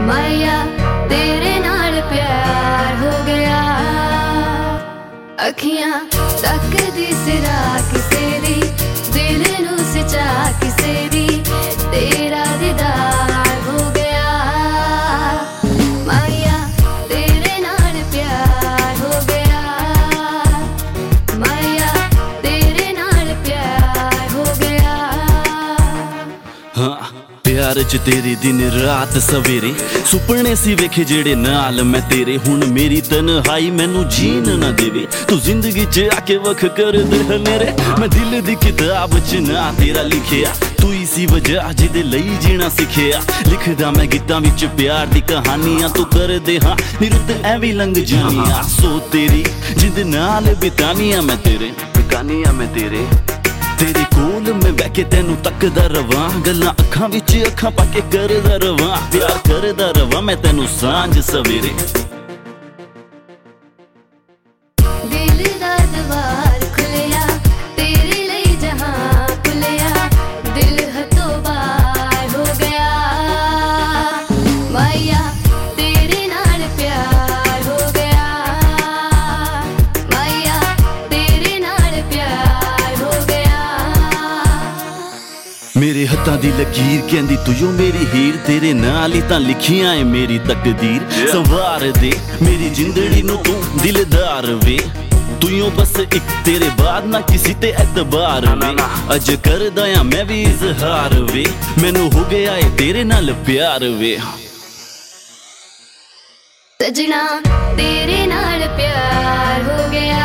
माया तेरे नाल प्यार हो गया। अखियां तकदी सिरा किसे दी, दिल नू सिचा किसे दी, तेरा दीदार हो गया। माया तेरे नाल प्यार हो गया, माया तेरे नाल प्यार हो गया। हाँ प्यार च तेरी दिन रात सवेरे सुपने सी वेखे जेड़े नाल मैं तेरे। हुण मेरी तन्हाई मैनू जीन ना देवे, तू जिंदगी च आके वख कर दे हनेरे। मैं दिल दी किताब च ना तेरा लिखिया, तू इसी वजह जिदे लई जीना सिखिया। लिखदा मैं गीतां विच प्यार दी कहानियां, तू कर दे हाँ निरुत ऐवी लंघ जानियां। सो तेरी जिंद नाल बितानियां मैं तेरे, बितानियां मैं तेरे। तेरे कोल मैं बैके तेनू तकदा रवां, गल्लां अखां विच अखां पाके करदा रवां। प्यार करदा रवां मैं तेनू सांझ सवेरे। दिल दा द्वार खुलिया तेरे लई जहां खुलिया, दिल हथों बाहर हो गया। माया तेरे नाल प्यार हो गया, माया तेरे नाल प्यार हो गया। मेरे हत्थां दी लकीर कहंदी तू जो मेरी हीर, तेरे नाल ही तां लिखियां ऐ मेरी तकदीर। संवार दे मेरी जिंदड़ी नू तू दिलदार वे, तूं बस एक तेरे बाद ना किसी ते एतबार वे। अज करदा आं मैं भी इजहार वे, मैनू हो गया है तेरे नाल प्यार वे। सजना तेरे नाल प्यार हो गया,